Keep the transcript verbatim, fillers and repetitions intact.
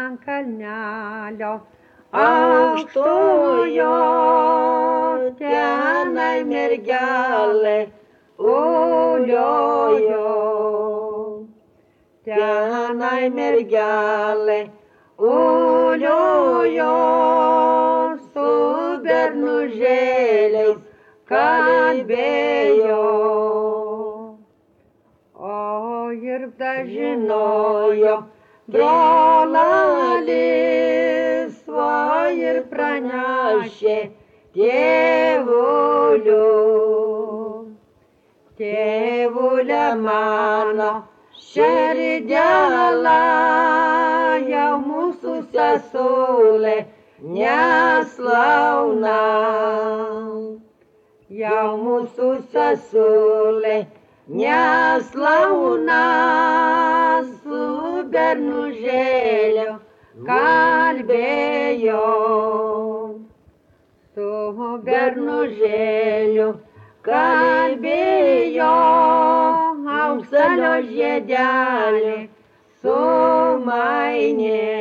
ant kalnelio aukštojo, tenai mergelė uliojo. Tenai mergelė uliojo, su bernužėliais kalbėjo. O ir dažinojo bronalis, va ir pranešė tėvuliu. Tėvulė mano, širdelė, jau mūsų sesulė neslauna. Jau mūsų sesulė neslauna, su bernužėliu kalbėjo. Su bernužėliu kalbėjo, auksalio žiedelį sumainė.